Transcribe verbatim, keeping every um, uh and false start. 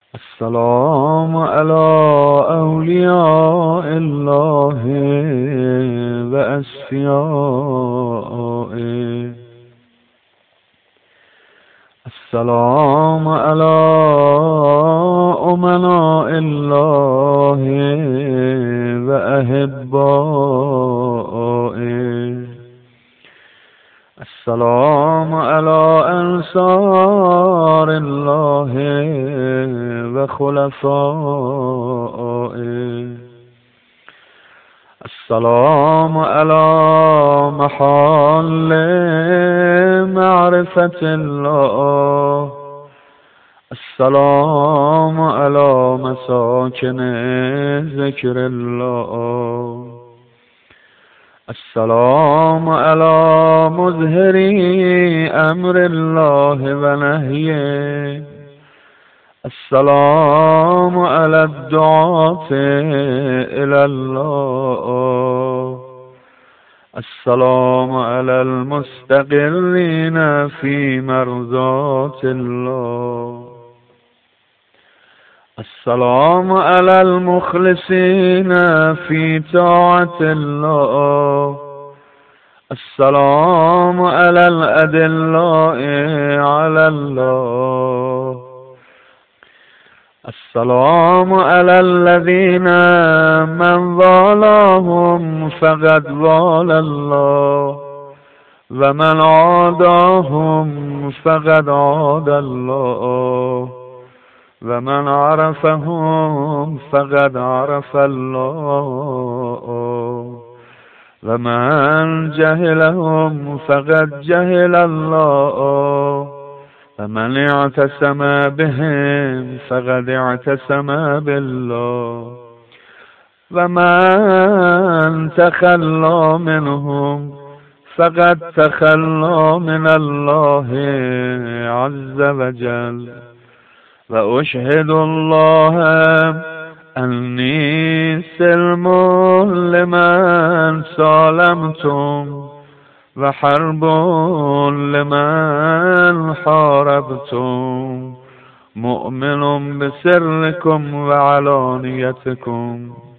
السلام على أولياء الله وأصفيائه. السلام على أمناء الله وأحبائه. السلام على أنصار الله وخلفائه. السلام على محل معرفة الله. السلام على مساكن ذكر الله. السلام على مظهري أمر الله ونهيه. السلام على الدعاة إلى الله. السلام على المستقرين في مرضات الله. السلام على المخلصين في طاعة الله. السلام على الأدلاء على الله. السلام على الذين من والاهم فقد والى الله، ومن عاداهم فقد عاد الله، ومن عرفهم فقد عرف الله، ومن جهلهم فقد جهل الله، ومن اعتصم بهم فقد اعتصم بالله، ومن تخلى منهم فقد تخلى من الله عز وجل. وأشهد الله أني سلم لمن سالمتم، وحرب لمن حاربتم، مؤمن بسركم وعلانيتكم.